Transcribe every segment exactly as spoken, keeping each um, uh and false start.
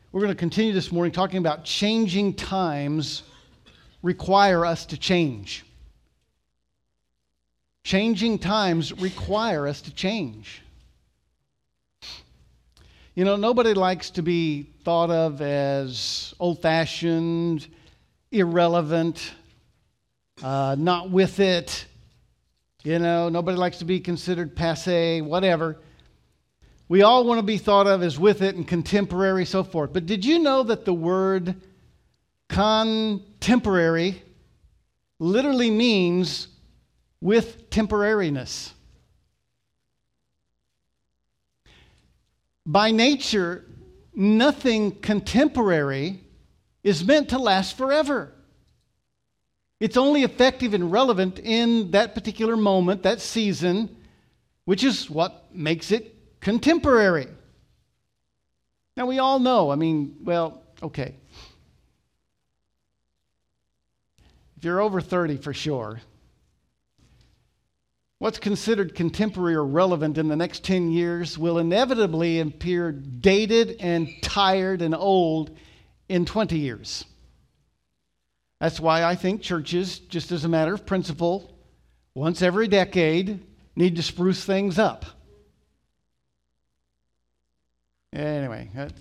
We're going to continue this morning talking about changing times require us to change. Changing times require us to change. You know, nobody likes to be thought of as old-fashioned, irrelevant, uh, not with it. You know, nobody likes to be considered passé, whatever. We all want to be thought of as with it and contemporary, so forth. But did you know that the word contemporary literally means with temporariness? By nature, nothing contemporary is meant to last forever. It's only effective and relevant in that particular moment, that season, which is what makes it contemporary. Now, we all know, I mean, well, okay. If you're over thirty, for sure, what's considered contemporary or relevant in the next ten years will inevitably appear dated and tired and old in twenty years. That's why I think churches, just as a matter of principle, once every decade, need to spruce things up. Anyway, uh,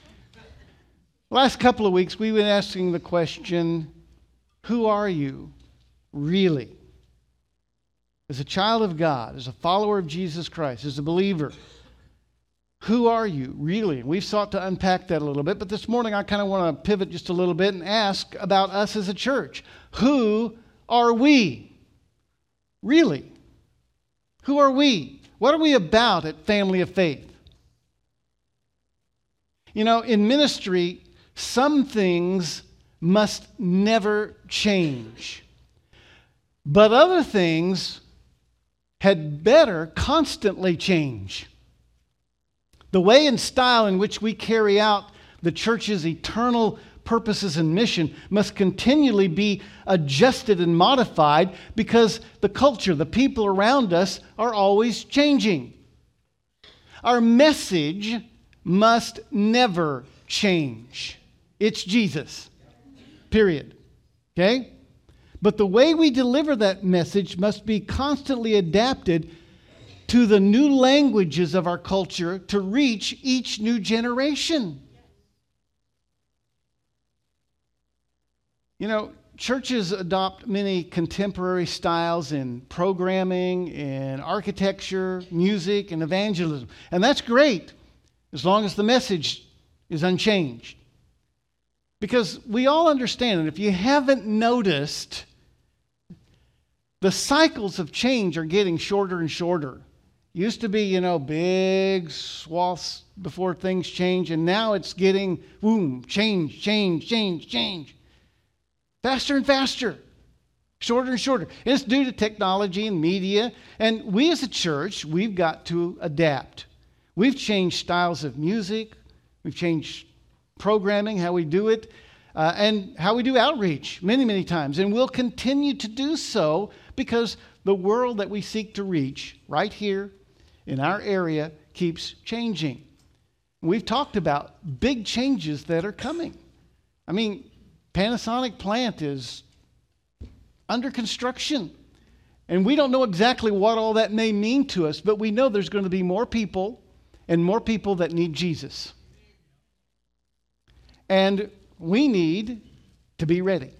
last couple of weeks we've been asking the question, who are you really? As a child of God, as a follower of Jesus Christ, as a believer, who are you really? We've sought to unpack that a little bit, but this morning I kind of want to pivot just a little bit and ask about us as a church. Who are we? Really? Who are we? What are we about at Family of Faith? You know, in ministry, some things must never change, but other things had better constantly change. The way and style in which we carry out the church's eternal purposes and mission must continually be adjusted and modified because the culture, the people around us are always changing. Our message must never change. It's Jesus. Period. Okay? But the way we deliver that message must be constantly adapted to the new languages of our culture to reach each new generation. You know, churches adopt many contemporary styles in programming, in architecture, music, and evangelism. And that's great, as long as the message is unchanged. Because we all understand, and if you haven't noticed, the cycles of change are getting shorter and shorter. Used to be, you know, big swaths before things change, and now it's getting, boom, change, change, change, change. Faster and faster, shorter and shorter. It's due to technology and media, and we as a church, we've got to adapt. We've changed styles of music, we've changed programming, how we do it, uh, and how we do outreach many, many times, and we'll continue to do so because the world that we seek to reach right here in our area keeps changing. We've talked about big changes that are coming. I mean, Panasonic plant is under construction, and we don't know exactly what all that may mean to us, but we know there's going to be more people and more people that need Jesus. And we need to be ready.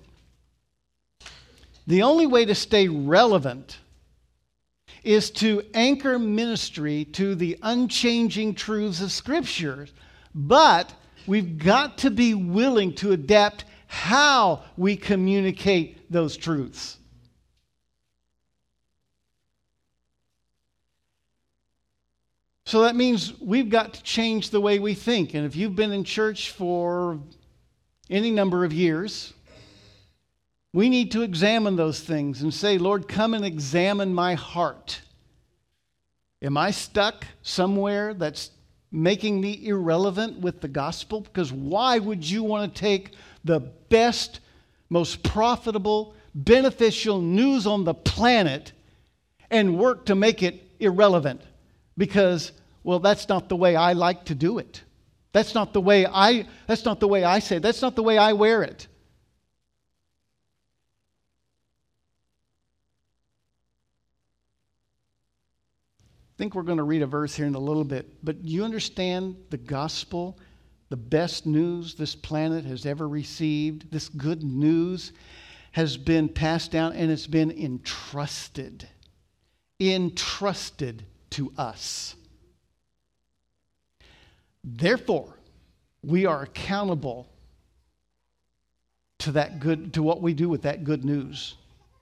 The only way to stay relevant is to anchor ministry to the unchanging truths of Scripture, but we've got to be willing to adapt how we communicate those truths. So that means we've got to change the way we think. And if you've been in church for any number of years, we need to examine those things and say, Lord, come and examine my heart. Am I stuck somewhere that's making me irrelevant with the gospel? Because why would you want to take the best, most profitable, beneficial news on the planet and work to make it irrelevant? Because, well, that's not the way I like to do it. That's not the way I that's not the way I say it. That's not the way I wear it. I think we're going to read a verse here in a little bit, but you understand the gospel, the best news this planet has ever received, this good news has been passed down and it's been entrusted, entrusted to us. Therefore, we are accountable to that good, to what we do with that good news.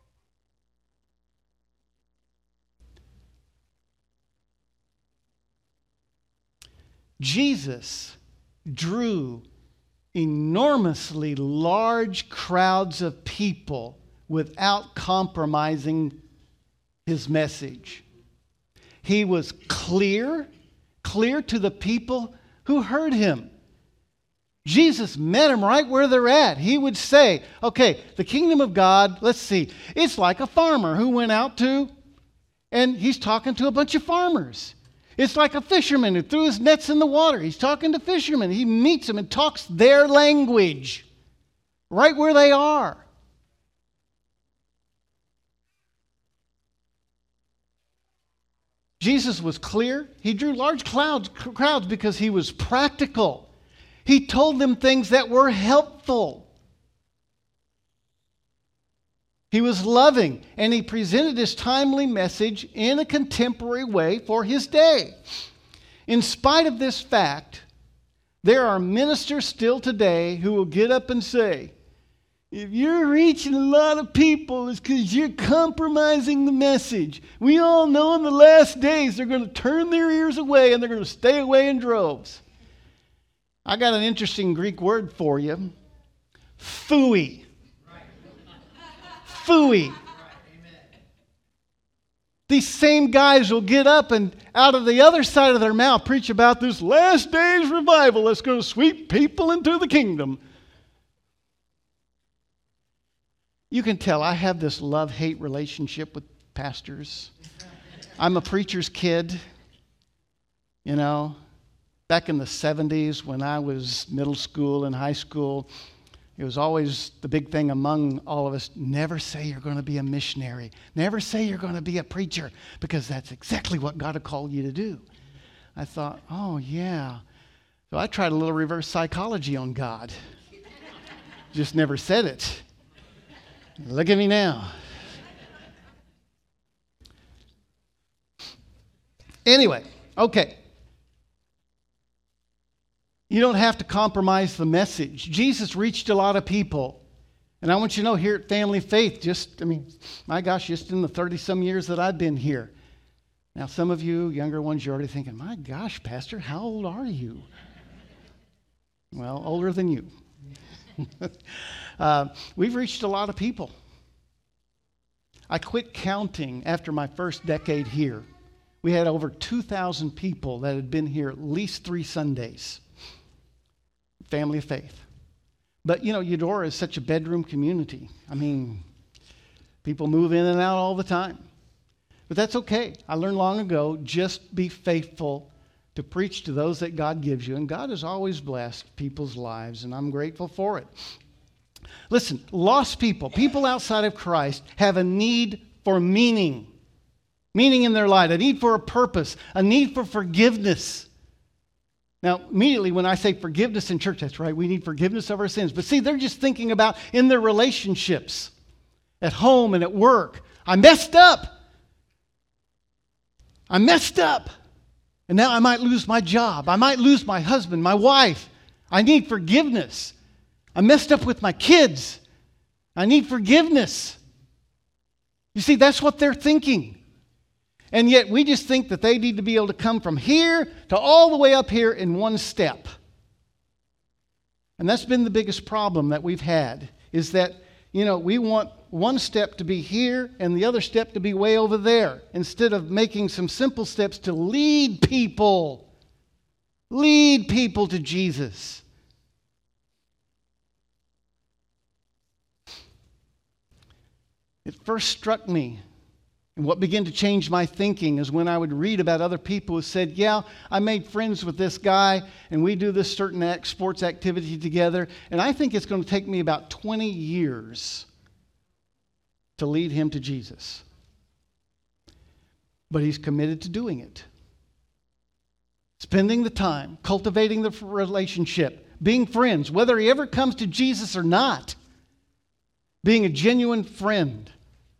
Jesus drew enormously large crowds of people without compromising his message. He was clear, clear to the people who heard him. Jesus met them right where they're at. He would say, okay, the kingdom of God, let's see, it's like a farmer who went out to, and he's talking to a bunch of farmers. It's like a fisherman who threw his nets in the water. He's talking to fishermen. He meets them and talks their language right where they are. Jesus was clear. He drew large clouds, crowds because he was practical. He told them things that were helpful. He was loving, and he presented his timely message in a contemporary way for his day. In spite of this fact, there are ministers still today who will get up and say, if you're reaching a lot of people, it's because you're compromising the message. We all know in the last days they're going to turn their ears away and they're going to stay away in droves. I got an interesting Greek word for you. Phooey. Phooey. These same guys will get up and out of the other side of their mouth preach about this last days revival that's going to sweep people into the kingdom. You can tell I have this love-hate relationship with pastors. I'm a preacher's kid. You know, back in the seventies when I was middle school and high school, it was always the big thing among all of us, never say you're going to be a missionary. Never say you're going to be a preacher, because that's exactly what God will call you to do. I thought, oh, yeah. So I tried a little reverse psychology on God. Just never said it. Look at me now. Anyway, okay. You don't have to compromise the message. Jesus reached a lot of people. And I want you to know here at Family Faith, just, I mean, my gosh, just in the thirty-some years that I've been here. Now, some of you younger ones, you're already thinking, my gosh, Pastor, how old are you? Well, older than you. uh, we've reached a lot of people. I quit counting after my first decade here. We had over two thousand people that had been here at least three Sundays. Family of Faith. But, you know, Eudora is such a bedroom community. I mean, people move in and out all the time. But that's okay. I learned long ago, just be faithful to preach to those that God gives you. And God has always blessed people's lives, and I'm grateful for it. Listen, lost people, people outside of Christ, have a need for meaning. Meaning in their life, a need for a purpose, a need for forgiveness. Now, immediately when I say forgiveness in church, that's right, we need forgiveness of our sins. But see, they're just thinking about in their relationships, at home and at work. I messed up. I messed up. And now I might lose my job. I might lose my husband, my wife. I need forgiveness. I messed up with my kids. I need forgiveness. You see, that's what they're thinking. And yet we just think that they need to be able to come from here to all the way up here in one step. And that's been the biggest problem that we've had, is that, you know, we want one step to be here and the other step to be way over there, instead of making some simple steps to lead people, lead people to Jesus. It first struck me And what began to change my thinking is when I would read about other people who said, yeah, I made friends with this guy, and we do this certain act, sports activity together, and I think it's going to take me about twenty years to lead him to Jesus. But he's committed to doing it. Spending the time, cultivating the relationship, being friends, whether he ever comes to Jesus or not, being a genuine friend.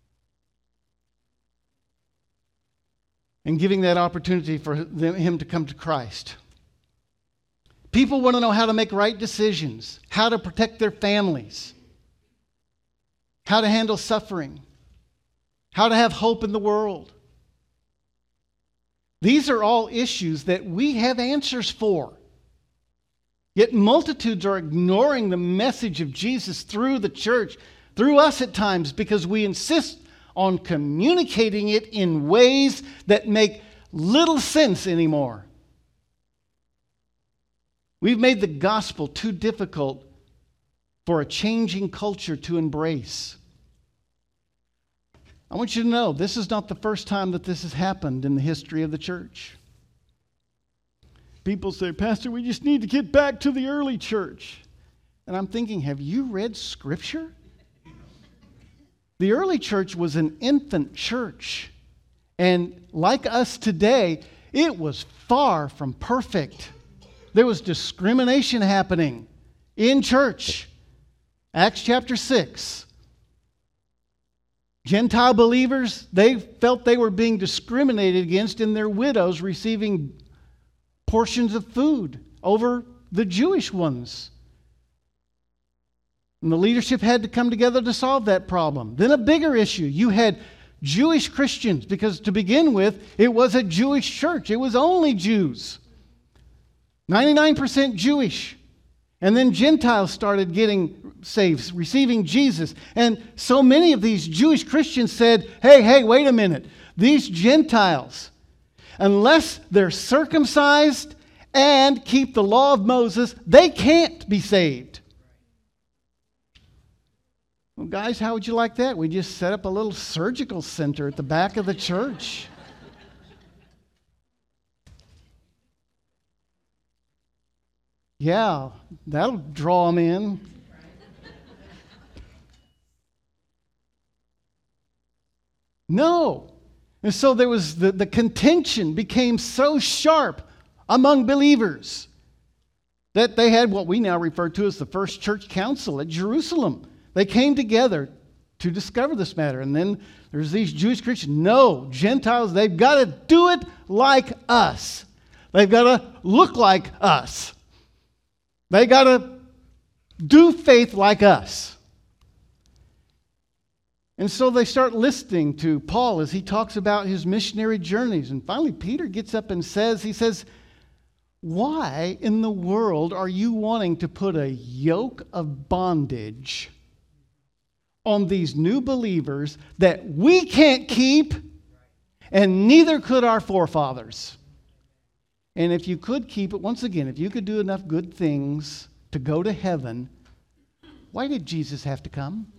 And giving that opportunity for them, him to come to Christ. People want to know how to make right decisions, how to protect their families, how to handle suffering, how to have hope in the world. These are all issues that we have answers for. Yet multitudes are ignoring the message of Jesus through the church, through us at times, because we insist on communicating it in ways that make little sense anymore. We've made the gospel too difficult for a changing culture to embrace. I want you to know this is not the first time that this has happened in the history of the church. People say, Pastor, we just need to get back to the early church. And I'm thinking, have you read Scripture? The early church was an infant church. And like us today, it was far from perfect. There was discrimination happening in church. Acts chapter six. Gentile believers, they felt they were being discriminated against in their widows receiving portions of food over the Jewish ones. And the leadership had to come together to solve that problem. Then a bigger issue. You had Jewish Christians, because to begin with, it was a Jewish church. It was only Jews. ninety-nine percent Jewish. And then Gentiles started getting saved, receiving Jesus. And so many of these Jewish Christians said, hey, hey, wait a minute. These Gentiles, unless they're circumcised and keep the law of Moses, they can't be saved. Well, guys, how would you like that? We just set up a little surgical center at the back of the church. Yeah, that'll draw them in. No. And so there was the, the contention became so sharp among believers that they had what we now refer to as the first church council at Jerusalem. They came together to discover this matter. And then there's these Jewish Christians. No, Gentiles, they've got to do it like us. They've got to look like us. They got to do faith like us. And so they start listening to Paul as he talks about his missionary journeys. And finally, Peter gets up and says, he says, why in the world are you wanting to put a yoke of bondage on these new believers that we can't keep, and neither could our forefathers? And if you could keep it, once again, if you could do enough good things to go to heaven, why did Jesus have to come?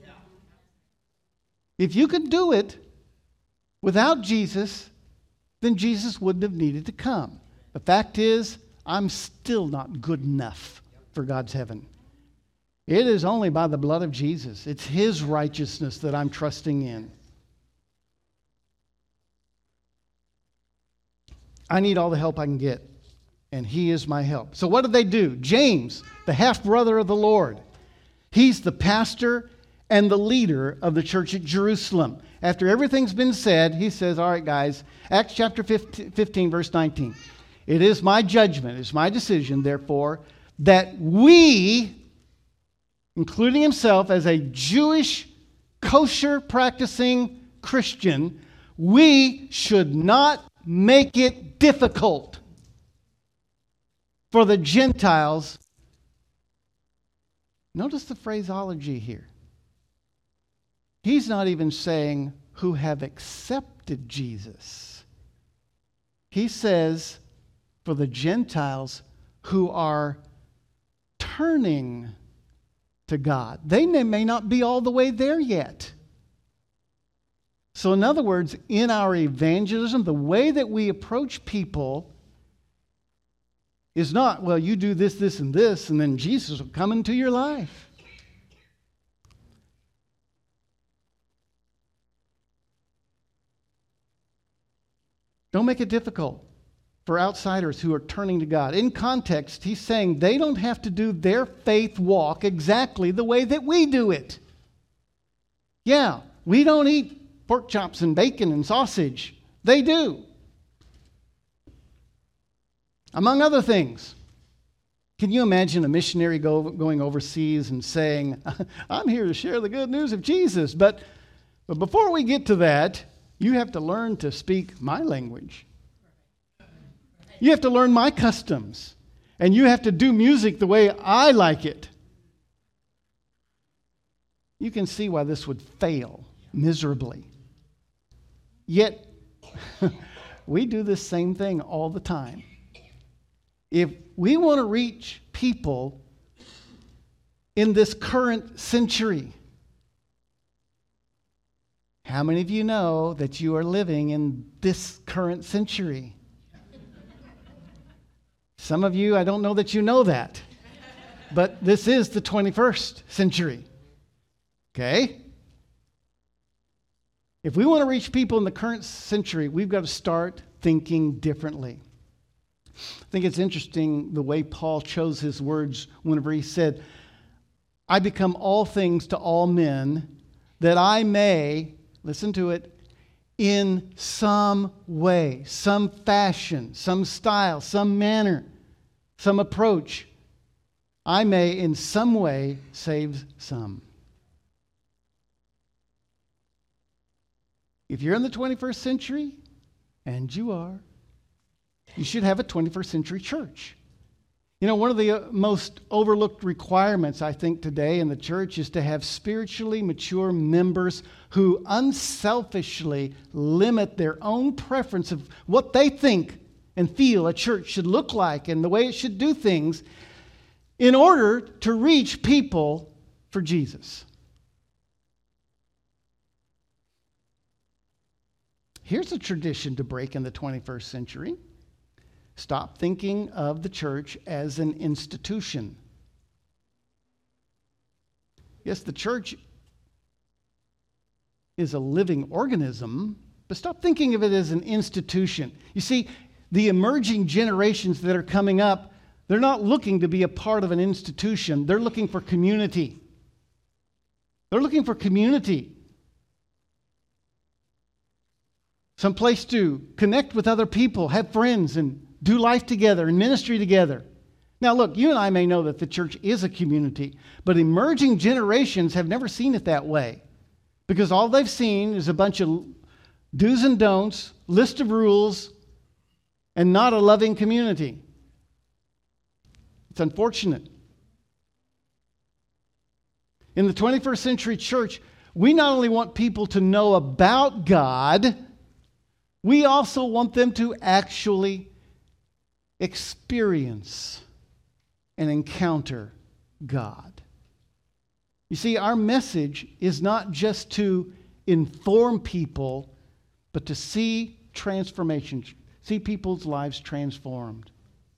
If you could do it without Jesus, then Jesus wouldn't have needed to come. The fact is, I'm still not good enough for God's heaven. It is only by the blood of Jesus. It's His righteousness that I'm trusting in. I need all the help I can get, and He is my help. So what did they do? James, the half-brother of the Lord, he's the pastor and the leader of the church at Jerusalem. After everything's been said, he says, all right, guys, Acts chapter fifteen, verse nineteen. It is my judgment, it's my decision, therefore, that we, including himself as a Jewish, kosher practicing Christian, we should not make it difficult for the Gentiles. Notice the phraseology here. He's not even saying who have accepted Jesus. He says for the Gentiles who are turning to God. They may not be all the way there yet. So in other words, in our evangelism, the way that we approach people is not, well, you do this, this, and this, and then Jesus will come into your life. Don't make it difficult for outsiders who are turning to God. In context, he's saying they don't have to do their faith walk exactly the way that we do it. Yeah, we don't eat pork chops and bacon and sausage. They do. Among other things. Can you imagine a missionary go, going overseas and saying, I'm here to share the good news of Jesus, but, but before we get to that, you have to learn to speak my language. You have to learn my customs. And you have to do music the way I like it. You can see why this would fail miserably. Yet, we do this same thing all the time. If we want to reach people in this current century, how many of you know that you are living in this current century? Some of you, I don't know that you know that, but this is the twenty-first century. Okay? If we want to reach people in the current century, we've got to start thinking differently. I think it's interesting the way Paul chose his words whenever he said, I become all things to all men, that I may, listen to it, in some way, some fashion, some style, some manner, some approach, I may in some way save some. If you're in the twenty-first century, and you are, you should have a twenty-first century church. You know, one of the most overlooked requirements, I think, today in the church is to have spiritually mature members who unselfishly limit their own preference of what they think and feel a church should look like and the way it should do things in order to reach people for Jesus. Here's a tradition to break in the twenty-first century. Stop thinking of the church as an institution. Yes, the church is a living organism, but stop thinking of it as an institution. You see, the emerging generations that are coming up, they're not looking to be a part of an institution. They're looking for community. They're looking for community. Some place to connect with other people, have friends, and do life together and ministry together. Now look, you and I may know that the church is a community, but emerging generations have never seen it that way because all they've seen is a bunch of do's and don'ts, list of rules, and not a loving community. It's unfortunate. In the twenty-first century church, we not only want people to know about God, we also want them to actually experience and encounter God. You see, our message is not just to inform people, but to see transformation, see people's lives transformed.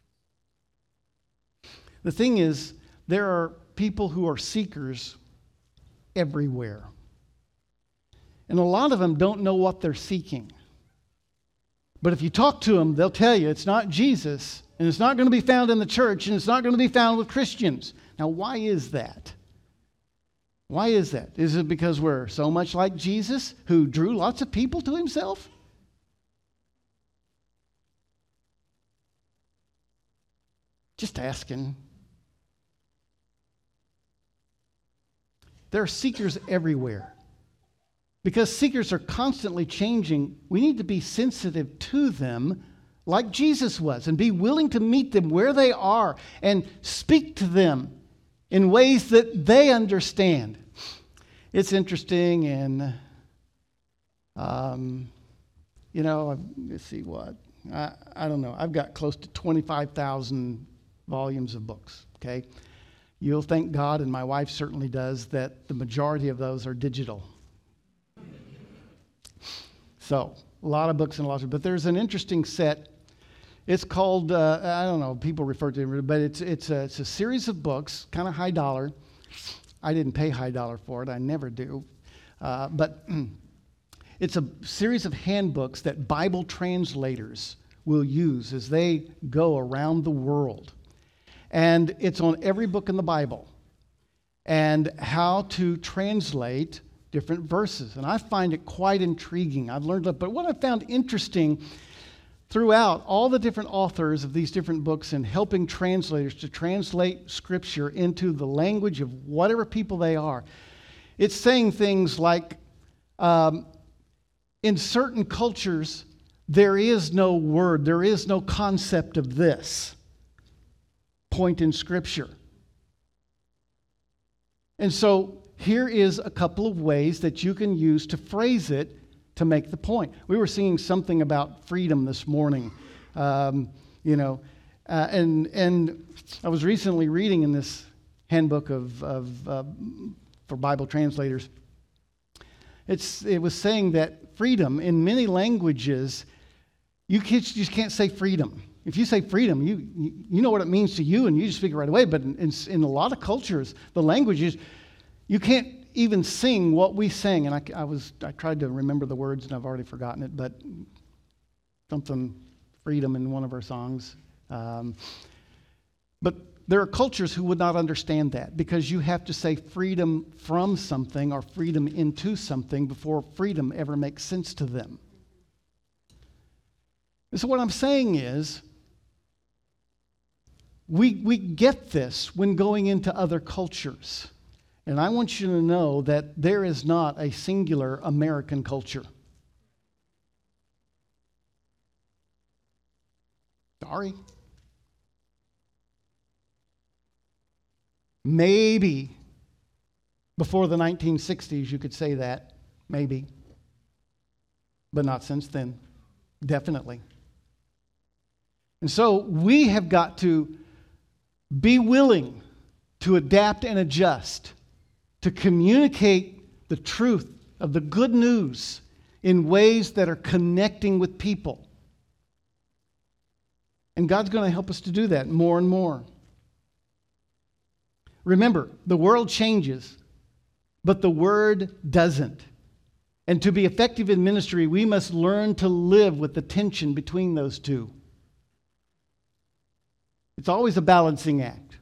The thing is, there are people who are seekers everywhere. And a lot of them don't know what they're seeking. But if you talk to them, they'll tell you it's not Jesus, and it's not going to be found in the church, and it's not going to be found with Christians. Now, why is that? Why is that? Is it because we're so much like Jesus, who drew lots of people to himself? Just asking. There are seekers everywhere. Because seekers are constantly changing, we need to be sensitive to them like Jesus was and be willing to meet them where they are and speak to them in ways that they understand. It's interesting and, um, you know, let's see what. I, I don't know. I've got close to twenty-five thousand volumes of books, okay? You'll thank God, and my wife certainly does, that the majority of those are digital. So, a lot of books and lots of, but there's an interesting set. It's called, uh, I don't know, people refer to it, but it's, it's, a, it's a series of books, kind of high dollar. I didn't pay high dollar for it, I never do. Uh, but it's a series of handbooks that Bible translators will use as they go around the world. And it's on every book in the Bible and how to translate different verses. And I find it quite intriguing. I've learned that. But what I found interesting throughout all the different authors of these different books and helping translators to translate Scripture into the language of whatever people they are, it's saying things like, um, in certain cultures, there is no word, there is no concept of this point in Scripture. And so here is a couple of ways that you can use to phrase it to make the point. We were singing something about freedom this morning, um, you know, uh, and and I was recently reading in this handbook of, of uh, for Bible translators. It's it was saying that freedom in many languages, you can't, you just can't say freedom. If you say freedom, you, you you know what it means to you, and you just speak it right away. But in, in, in a lot of cultures, the language is, you can't even sing what we sang. And I, I was I tried to remember the words, and I've already forgotten it. But something freedom in one of our songs. Um, but there are cultures who would not understand that, because you have to say freedom from something or freedom into something before freedom ever makes sense to them. And so what I'm saying is, we, we get this when going into other cultures. And I want you to know that there is not a singular American culture. Sorry. Maybe before the nineteen sixties you could say that, maybe. But not since then, definitely. And so we have got to be willing to adapt and adjust, to communicate the truth of the good news in ways that are connecting with people. And God's going to help us to do that more and more. Remember, the world changes, but the Word doesn't. And to be effective in ministry, we must learn to live with the tension between those two. It's always a balancing act.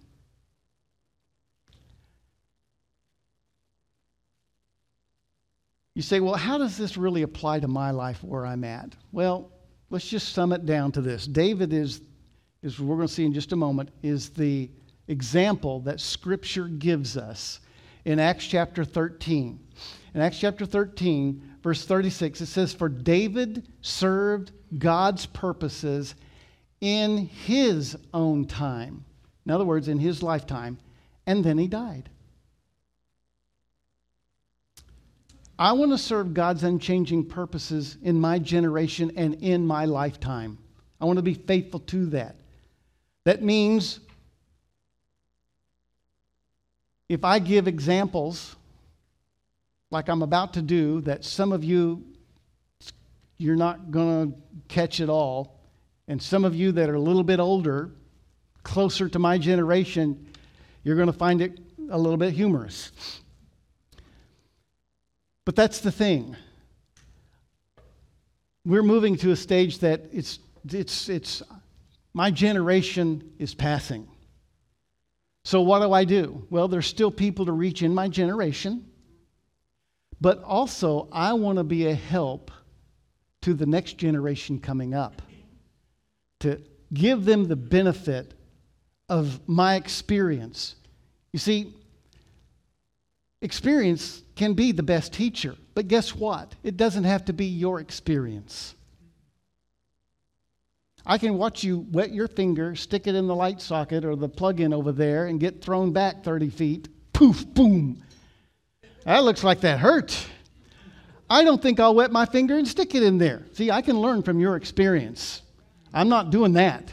You say, well, how does this really apply to my life where I'm at? Well, let's just sum it down to this. David is, as we're going to see in just a moment, is the example that Scripture gives us in Acts chapter thirteen. In Acts chapter thirteen, verse thirty-six, it says, "For David served God's purposes in his own time." In other words, in his lifetime, and then he died. I want to serve God's unchanging purposes in my generation and in my lifetime. I want to be faithful to that. That means if I give examples like I'm about to do that some of you, you're not going to catch it all, and some of you that are a little bit older, closer to my generation, you're going to find it a little bit humorous. But that's the thing. We're moving to a stage that it's it's it's my generation is passing. So what do I do? Well, there's still people to reach in my generation, but also I want to be a help to the next generation coming up, to give them the benefit of my experience. You see, experience can be the best teacher, but guess what? It doesn't have to be your experience. I can watch you wet your finger, stick it in the light socket or the plug-in over there, and get thrown back thirty feet. Poof, boom. That looks like that hurt. I don't think I'll wet my finger and stick it in there. See, I can learn from your experience. I'm not doing that.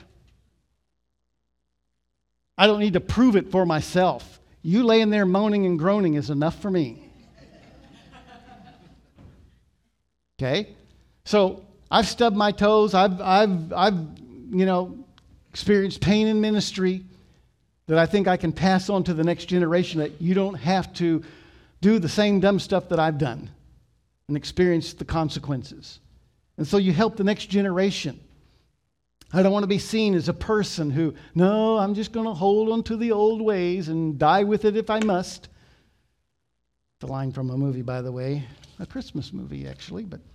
I don't need to prove it for myself. You laying there moaning and groaning is enough for me. Okay? So I've stubbed my toes. I've, I've, I've, you know, experienced pain in ministry that I think I can pass on to the next generation, that you don't have to do the same dumb stuff that I've done and experience the consequences. And so you help the next generation. I don't want to be seen as a person who, no, I'm just going to hold on to the old ways and die with it if I must. The line from a movie, by the way, a Christmas movie actually, but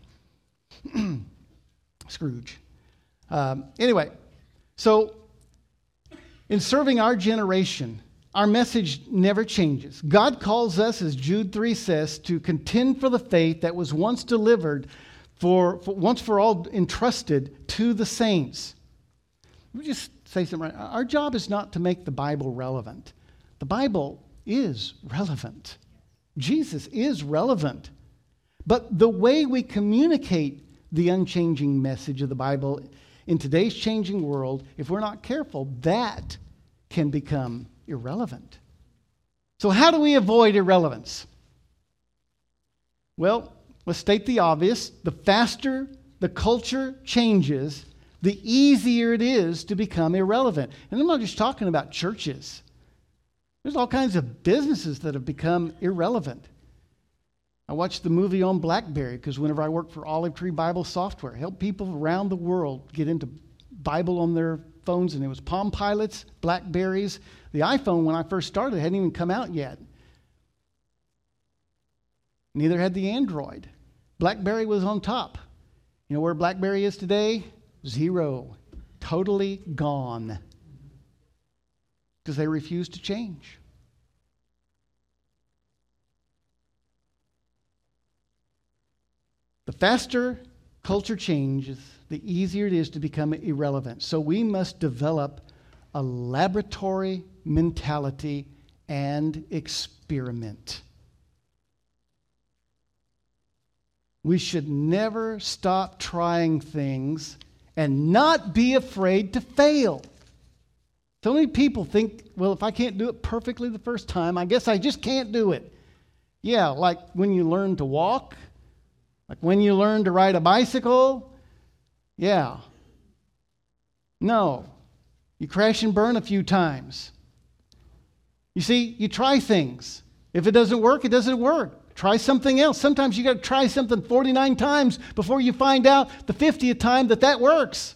Scrooge. Um, anyway, so in serving our generation, our message never changes. God calls us, as Jude three says, to contend for the faith that was once delivered, for, for once for all entrusted to the saints. Let me just say something. Right. Our job is not to make the Bible relevant. The Bible is relevant. Jesus is relevant. But the way we communicate the unchanging message of the Bible in today's changing world, if we're not careful, that can become irrelevant. So how do we avoid irrelevance? Well, let's state the obvious. The faster the culture changes, the easier it is to become irrelevant. And I'm not just talking about churches. There's all kinds of businesses that have become irrelevant. I watched the movie on BlackBerry because whenever I worked for Olive Tree Bible Software, I helped people around the world get into Bible on their phones, and it was Palm Pilots, Blackberries. The iPhone, when I first started, hadn't even come out yet. Neither had the Android. BlackBerry was on top. You know where BlackBerry is today? Zero. Totally gone. Because they refused to change. The faster culture changes, the easier it is to become irrelevant. So we must develop a laboratory mentality and experiment. We should never stop trying things and not be afraid to fail. So many people think, well, if I can't do it perfectly the first time, I guess I just can't do it. Yeah, like when you learn to walk, like when you learn to ride a bicycle. Yeah. No. You crash and burn a few times. You see, you try things. If it doesn't work, it doesn't work. Try something else. Sometimes you got to try something forty-nine times before you find out the fiftieth time that that works.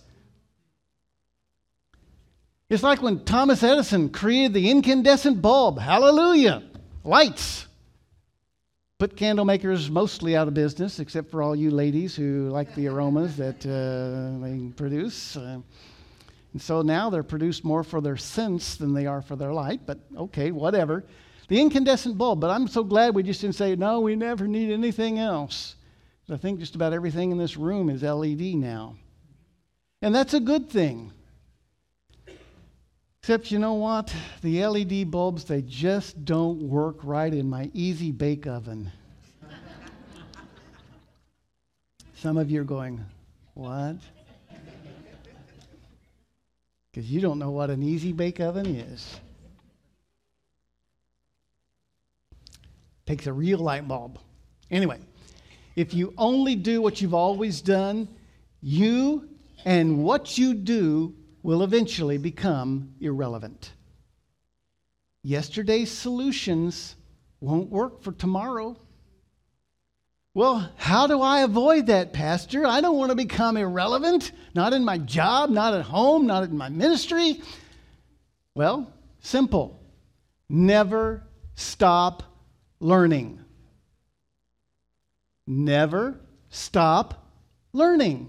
It's like when Thomas Edison created the incandescent bulb. Hallelujah. Lights. Put candle makers mostly out of business, except for all you ladies who like the aromas that uh, they produce. Uh, and so now they're produced more for their scents than they are for their light, but okay, whatever. The incandescent bulb, but I'm so glad we just didn't say, no, we never need anything else. I think just about everything in this room is L E D now. And that's a good thing. Except, you know what? The L E D bulbs, they just don't work right in my easy bake oven. Some of you are going, what? Because you don't know what an easy bake oven is. Takes a real light bulb. Anyway, if you only do what you've always done, you and what you do will eventually become irrelevant. Yesterday's solutions won't work for tomorrow. Well, how do I avoid that, Pastor? I don't want to become irrelevant, not in my job, not at home, not in my ministry. Well, simple. Never stop learning. Never stop learning.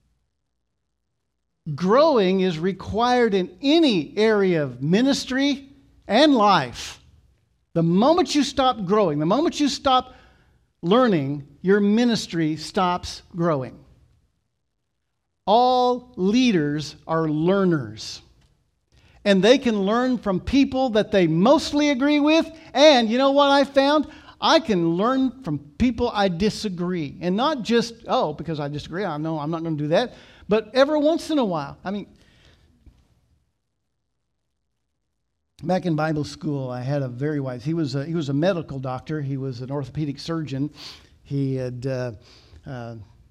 Growing is required in any area of ministry and life. The moment you stop growing, the moment you stop learning, your ministry stops growing. All leaders are learners. And they can learn from people that they mostly agree with. And you know what I found? I can learn from people I disagree. And not just, oh, because I disagree, I know I'm not going to do that. But every once in a while, I mean, back in Bible school, I had a very wise, he was a, he was a medical doctor. He was an orthopedic surgeon. He had uh, uh,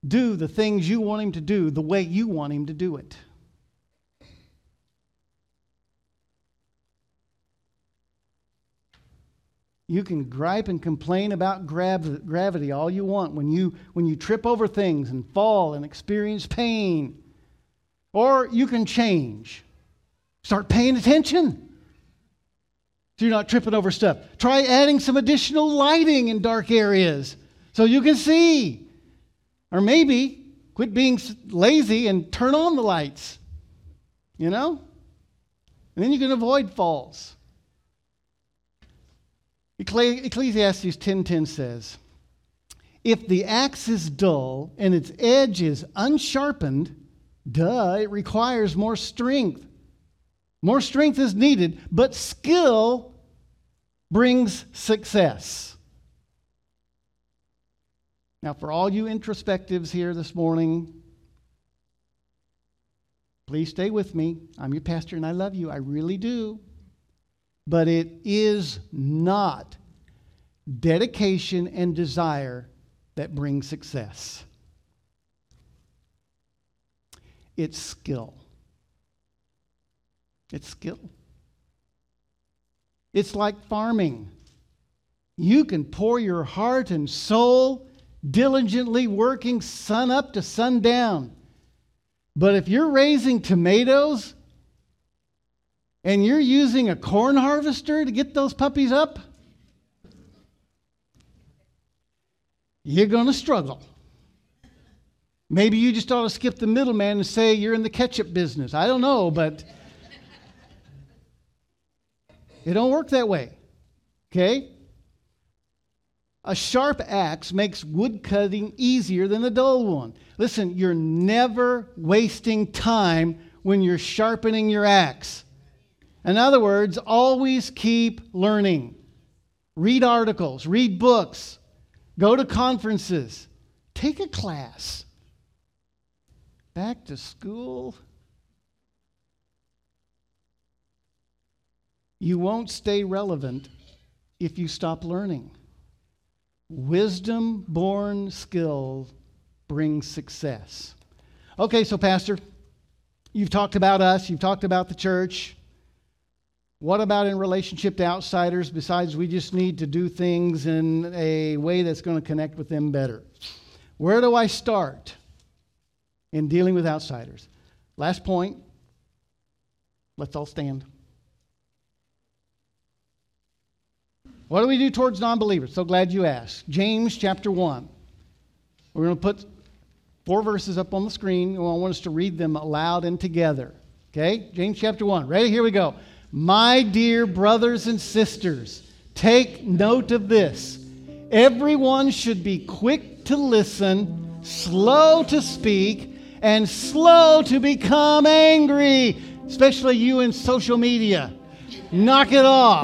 do the things you want him to do the way you want him to do it. You can gripe and complain about grav- gravity all you want when you, when you trip over things and fall and experience pain. Or you can change. Start paying attention so you're not tripping over stuff. Try adding some additional lighting in dark areas so you can see. Or maybe quit being lazy and turn on the lights. You know? And then you can avoid falls. Ecclesiastes ten ten says, if the axe is dull and its edge is unsharpened, duh, it requires more strength. More strength is needed, but skill brings success. Now, for all you introspectives here this morning, please stay with me. I'm your pastor and I love you. I really do. But it is not dedication and desire that bring success. It's skill. It's skill. It's like farming. You can pour your heart and soul diligently working sun up to sundown. But if you're raising tomatoes and you're using a corn harvester to get those puppies up, you're going to struggle. Maybe you just ought to skip the middleman and say you're in the ketchup business. I don't know, but it don't work that way. Okay? A sharp axe makes wood cutting easier than a dull one. Listen, you're never wasting time when you're sharpening your axe. In other words, always keep learning. Read articles, read books, go to conferences, take a class. Back to school. You won't stay relevant if you stop learning. Wisdom-born skill brings success. Okay, so Pastor, you've talked about us, you've talked about the church. What about in relationship to outsiders, besides we just need to do things in a way that's going to connect with them better? Where do I start in dealing with outsiders? Last point. Let's all stand. What do we do towards non-believers? So glad you asked. James chapter one. We're going to put four verses up on the screen, and I want us to read them aloud and together. Okay? James chapter one. Ready? Here we go. My dear brothers and sisters, take note of this. Everyone should be quick to listen, slow to speak, and slow to become angry, especially you in social media. Knock it off.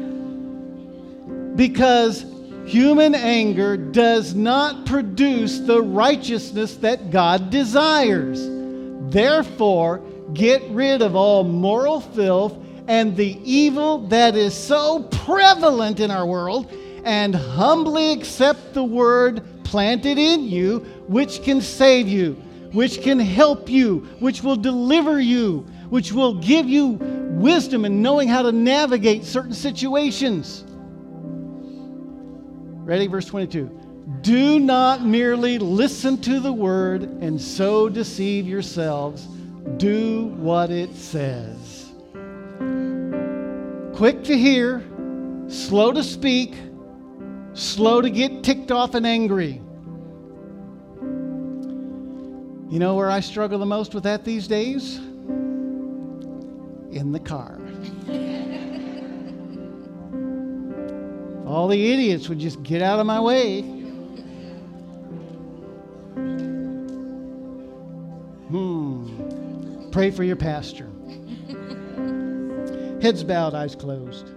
Because human anger does not produce the righteousness that God desires. Therefore, get rid of all moral filth and the evil that is so prevalent in our world, and humbly accept the word planted in you, which can save you, which can help you, which will deliver you, which will give you wisdom in knowing how to navigate certain situations. Ready? Verse twenty-two. Do not merely listen to the word and so deceive yourselves. Do what it says. Quick to hear, slow to speak, slow to get ticked off and angry. You know where I struggle the most with that these days? In the car. All the idiots would just get out of my way. Hmm. Pray for your pastor. Heads bowed, eyes closed.